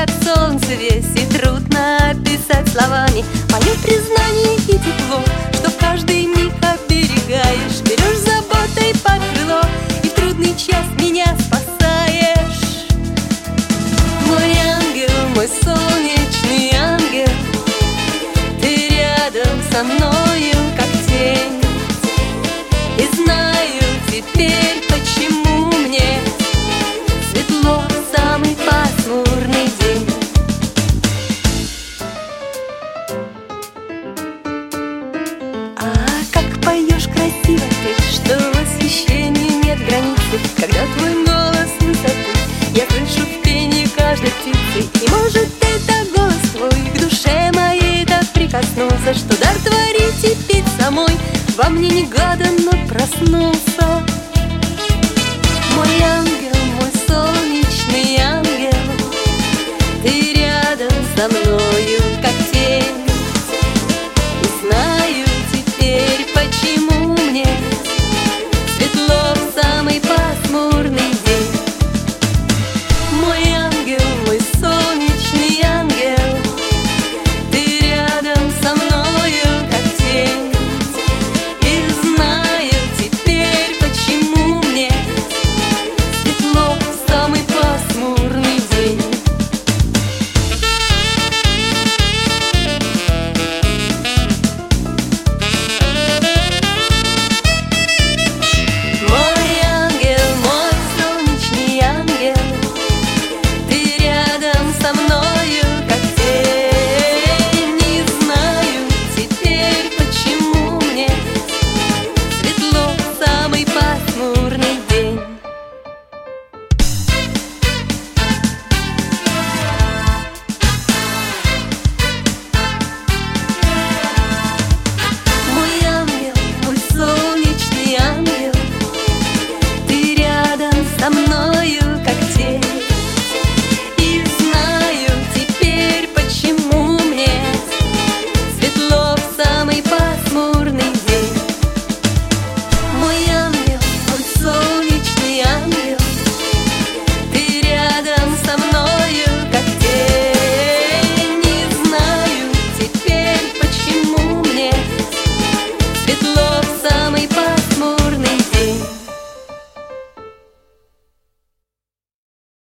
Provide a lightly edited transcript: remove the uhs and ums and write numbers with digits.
как солнце весь, и трудно описать словами мое признание и тепло, что в каждый миг оберегаешь, берешь заботой под крыло и в трудный час меня спасаешь. Мой ангел, мой солнечный ангел, ты рядом со мною, как тень. И знаю теперь, почему мне светло в самый пасмурный день. А как поешь красиво ты, что восхищению нет границы, когда твой голос высоты я слышу в пении каждой птицы. И может это голос твой к душе моей так прикоснулся, что дар творить и петь самой во мне не гаснет.